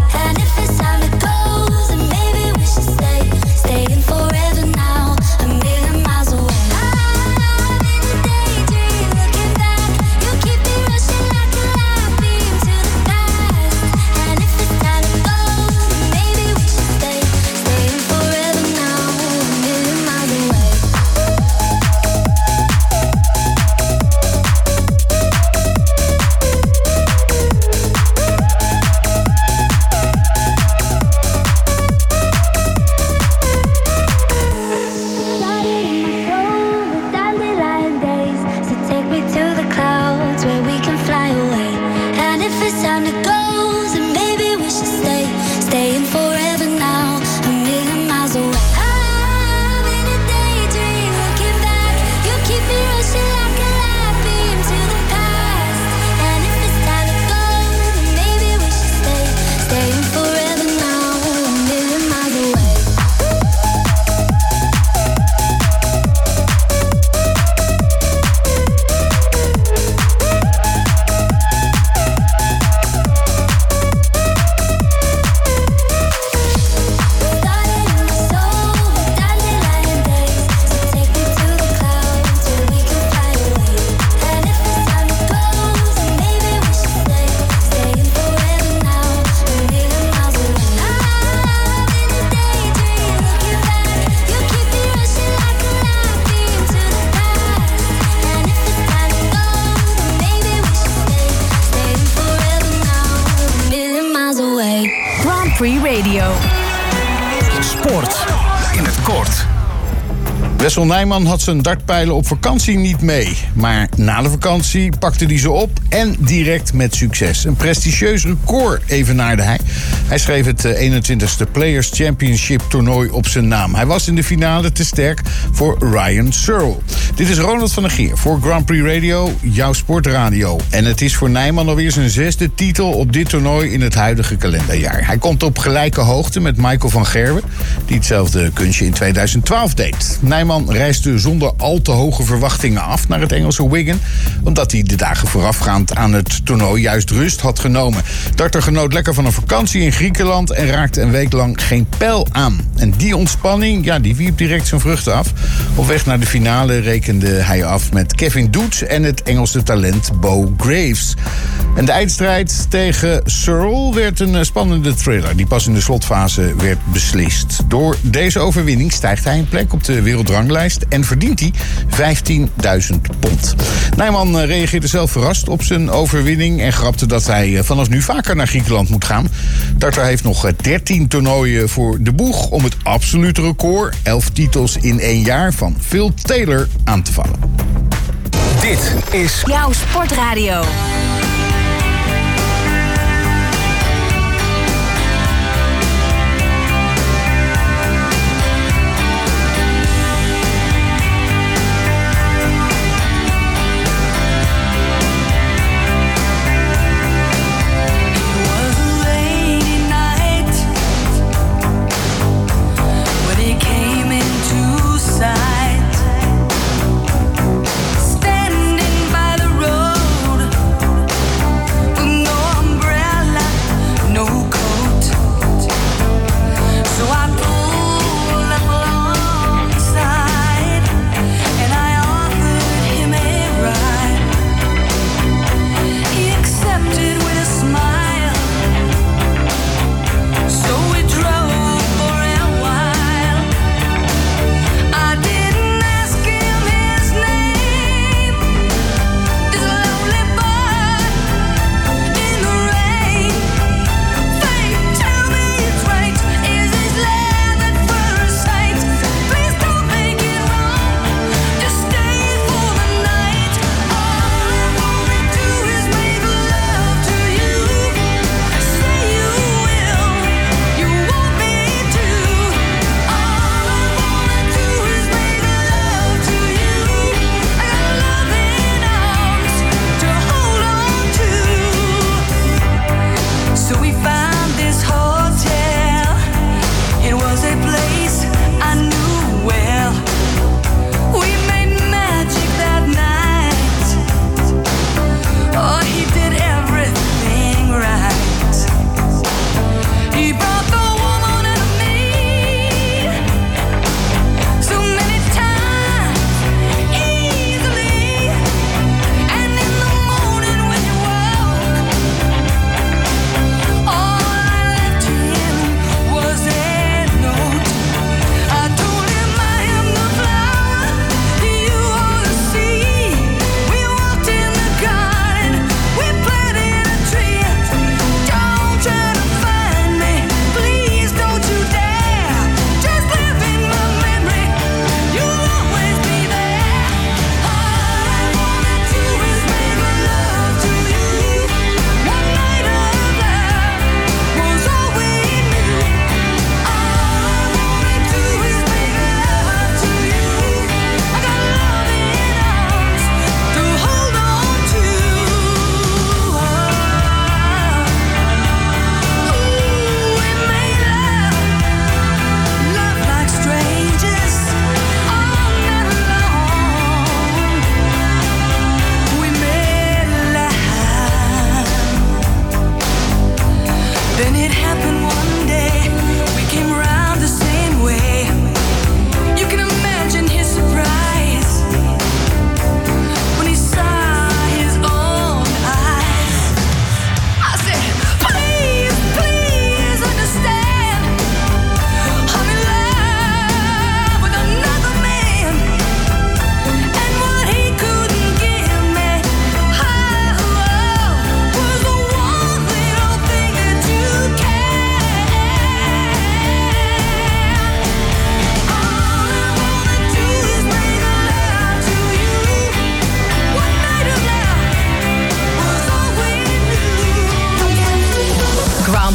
Free Radio.
Sport in het kort. Wessel Nijman had zijn dartpijlen op vakantie niet mee. Maar na de vakantie pakte hij ze op en direct met succes. Een prestigieus record evenaarde hij. Hij schreef het eenentwintigste Players Championship toernooi op zijn naam. Hij was in de finale te sterk voor Ryan Searle. Dit is Ronald van der Geer voor Grand Prix Radio, jouw sportradio. En het is voor Nijman alweer zijn zesde titel op dit toernooi in het huidige kalenderjaar. Hij komt op gelijke hoogte met Michael van Gerwen, die hetzelfde kunstje in tweeduizend twaalf deed. Nijman reisde zonder al te hoge verwachtingen af naar het Engelse Wigan, omdat hij de dagen voorafgaand aan het toernooi juist rust had genomen. Darter genoot lekker van een vakantie in Griekenland en raakte een week lang geen pijl aan. En die ontspanning, ja, die wierp direct zijn vruchten af. Op weg naar de finale rekende hij af met Kevin Doets en het Engelse talent Bo Graves. En de eindstrijd tegen Searle werd een spannende thriller die pas in de slotfase werd beslist. Door deze overwinning stijgt hij een plek op de wereldranglijst en verdient hij vijftienduizend pond. Nijman reageerde zelf verrast op zijn overwinning en grapte dat hij vanaf nu vaker naar Griekenland moet gaan. Darter heeft nog dertien toernooien voor de boeg om het absolute record, elf titels in één jaar, van Phil Taylor aan te vallen. Dit is
jouw sportradio.
Standing by the road,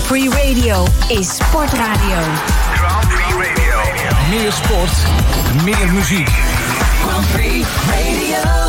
Grand Prix Radio is Sportradio.
Grand Prix Radio. Meer sport, meer muziek.
Grand Prix Radio.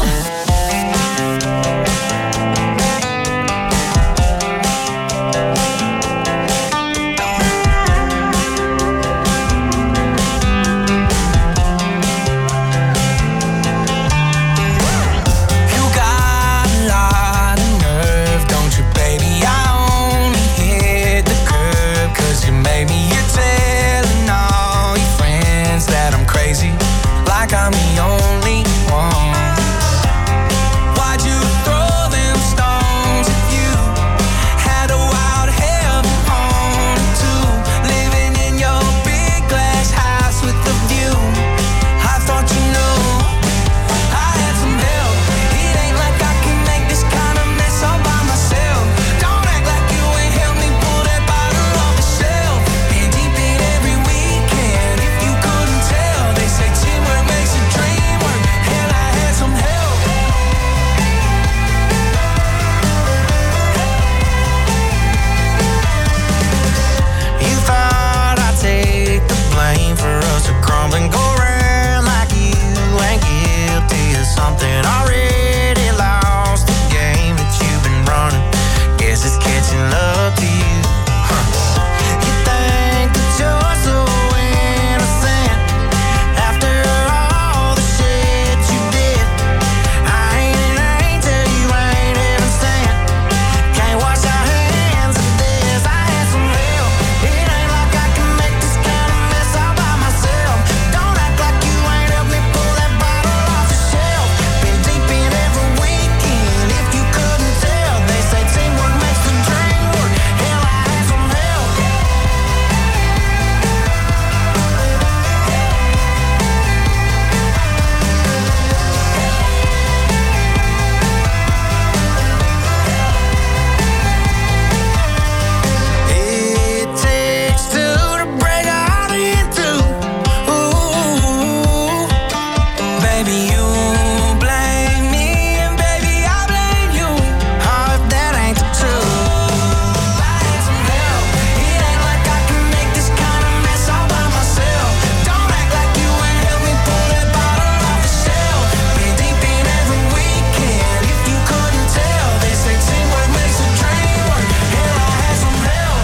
I'm the only one. Why'd you throw them stones if you had a wild heaven on too? Living in your big glass house with the view. I thought you knew I had some help. It ain't like I can make this kind of mess all by myself. Don't act like you ain't helped me pull that bottle off the shelf. Been deep in every weekend. If you couldn't tell, they say teamwork makes a dream work. Hell, I had some help. You thought I'd take the blame for us to crumble and go around like you ain't guilty of something. Already lost the game that you've been running. Guess it's catching up to you. Huh. You think that you're so innocent after all the shit you did. I ain't an angel, you ain't heaven sent. Can't wash our hands of this. I had some help. It ain't like I can make this kind of mess all by myself. Don't act like you ain't helped me pull that bottle off the shelf. Been deep in every weekend. If you couldn't tell, they say teamwork makes the dream work. Hell, I had some help. It takes two to break a heart in two. Ooh, baby, you blame me, and baby, I blame you. Oh, if that ain't the truth. I had some help. It ain't like I can make this kind of mess all by myself. Don't act like you ain't helped me pull that bottle off the shelf. Been deep in every weekend. If you couldn't tell, they say teamwork makes a dream work. Hell, I had some help.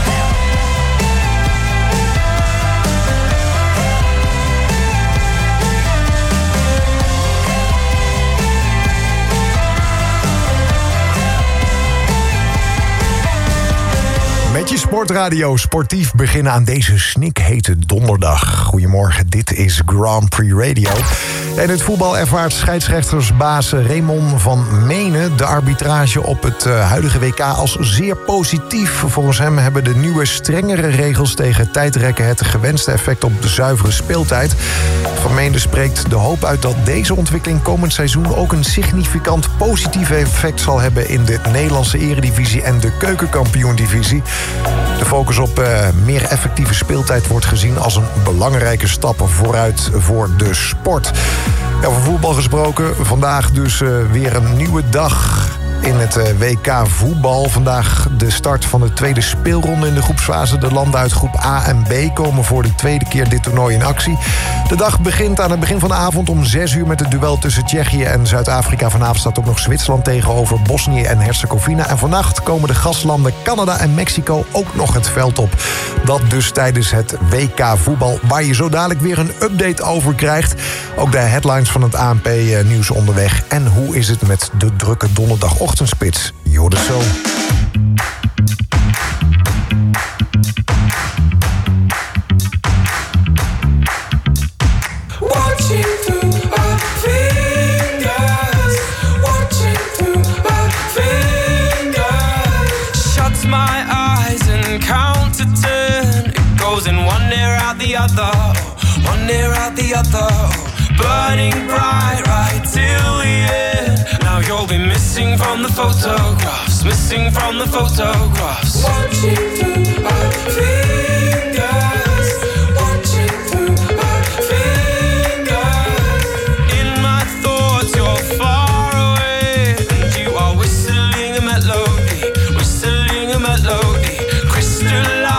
Met je sportradio sportief beginnen aan deze snikhete donderdag. Goedemorgen, dit is Grand Prix Radio. En het voetbal ervaart scheidsrechtersbaas Raymond van Menen de arbitrage op het uh, huidige W K als zeer positief. Volgens hem hebben de nieuwe strengere regels tegen tijdrekken het gewenste effect op de zuivere speeltijd. Van Menen spreekt de hoop uit dat deze ontwikkeling komend seizoen ook een significant positief effect zal hebben in de Nederlandse eredivisie en de keukenkampioendivisie. De focus op uh, meer effectieve speeltijd wordt gezien als een belangrijke stap vooruit voor de sport. Ja, over voetbal gesproken, vandaag dus uh, weer een nieuwe dag in het uh, W K voetbal. Vandaag de start van de tweede speelronde in de groepsfase. De landen uit groep A en B komen voor de tweede keer dit toernooi in actie. De dag begint aan het begin van de avond om zes uur met het duel tussen Tsjechië en Zuid-Afrika. Vanavond staat ook nog Zwitserland tegenover Bosnië en Herzegovina. En vannacht komen de gastlanden Canada en Mexico ook nog het veld op. Dat dus tijdens het W K voetbal, waar je zo dadelijk weer een update over krijgt. Ook de headlines van het A N P-nieuws onderweg. En hoe is het met de drukke donderdagochtendspits? Je hoort het zo.
Watching through our fingers, watching through our fingers.
Shuts my eyes and count to ten. It goes in one ear out the other, one ear out the other. Burning bright right till the end. Now you'll be missing from the photographs, missing from the photographs.
Watching through our fingers, watching through our fingers.
In my thoughts you're far away, and you are whistling a melody, whistling a melody. Crystalline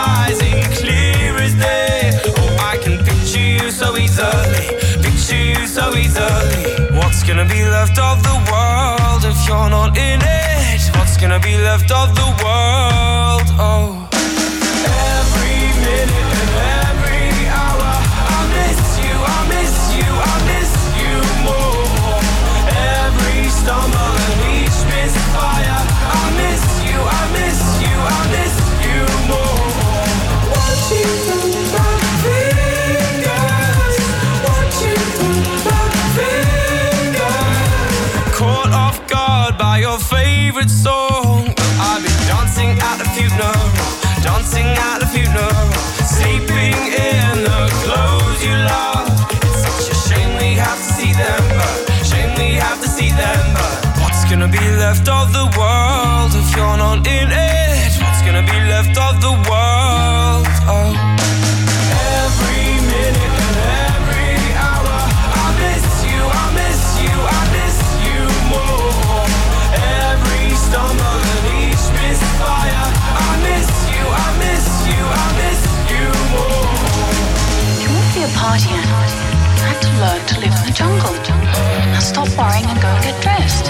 gonna be left of the world if you're not in it? What's gonna be left of the world? Oh. Every minute and every hour, I miss you, I miss you, I miss you more. Every stumble and each misfire, I miss you, I miss you, I miss you more. Watching through my fingers, watching through my fingers. Caught off guard by your favorite song, I've been dancing at the funeral, dancing at the funeral, sleeping in the clothes you love. It's such a shame we have to see them, but shame we have to see them, but what's gonna be left of the world if you're not in it? What's gonna be left of the world? Oh. Every minute and every hour, I miss you, I miss you, I miss you more. Every stumble and each misfire, I miss you, I miss you, I miss you more.
You won't be a party animal. I had to learn to live in the jungle. Now stop worrying and go and get dressed.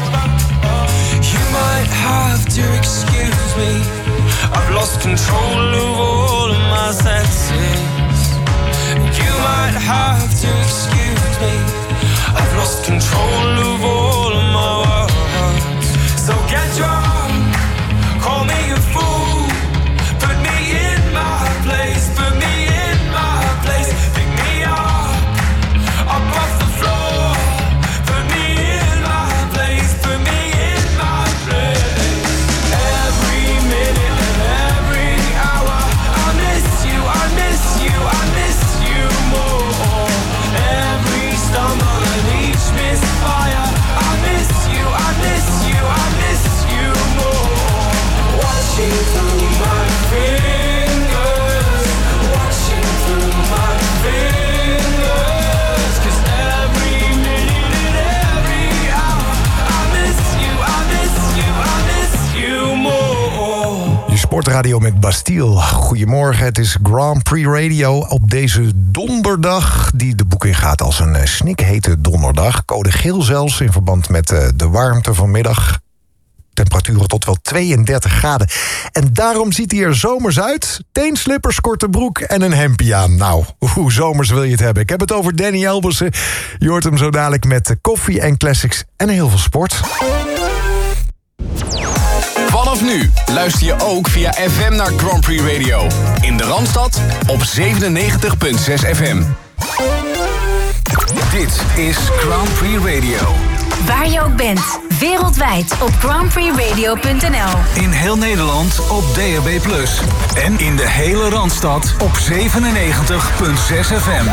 You might have to excuse me, I've lost control of all of my senses. You might have to excuse me, I've lost control of all of my words. So get drunk, call me a fool, put me in my place, put me in my place, pick me up, up off the floor, put me in my place, put me in my place. Every minute and every hour, I miss you, I miss you, I miss you more. Every stumble and each misfire, I miss you, I miss you, I miss you more. Watching through my fingers, watching through my fingers, 'cause every minute and every hour, I miss you, I miss you, I miss you more.
Je sportradio met Bastille. Goedemorgen, het is Grand Prix Radio op deze donderdag, die de boek ingaat als een eh, snikhete donderdag. Code geel zelfs, in verband met eh, de warmte vanmiddag. Temperaturen tot wel tweeëndertig graden. En daarom ziet hij er zomers uit. Teenslippers, korte broek en een hempie aan. Nou, hoe zomers wil je het hebben? Ik heb het over Danny Elbersen. Je hoort hem zo dadelijk met koffie en classics en heel veel sport.
Vanaf nu luister je ook via F M naar Grand Prix Radio. In de Randstad op zevenennegentig komma zes F M. Dit is Grand Prix Radio.
Waar je ook bent, wereldwijd op grand prix radio punt n l.
In heel Nederland op D A B plus. En in de hele Randstad op zevenennegentig komma zes F M.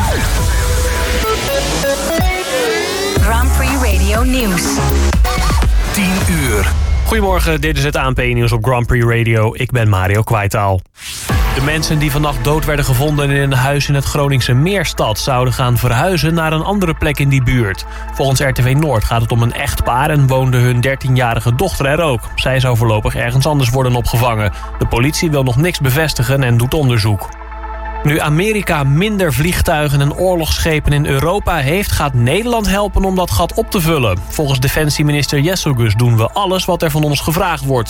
Grand Prix Radio Nieuws.
tien uur.
Goedemorgen, dit is het A N P-nieuws op Grand Prix Radio. Ik ben Mario Kwijtaal. De mensen die vannacht dood werden gevonden in een huis in het Groningse Meerstad zouden gaan verhuizen naar een andere plek in die buurt. Volgens R T V Noord gaat het om een echtpaar en woonde hun dertienjarige dochter er ook. Zij zou voorlopig ergens anders worden opgevangen. De politie wil nog niks bevestigen en doet onderzoek. Nu Amerika minder vliegtuigen en oorlogsschepen in Europa heeft, gaat Nederland helpen om dat gat op te vullen. Volgens defensieminister Jesselgus doen we alles wat er van ons gevraagd wordt,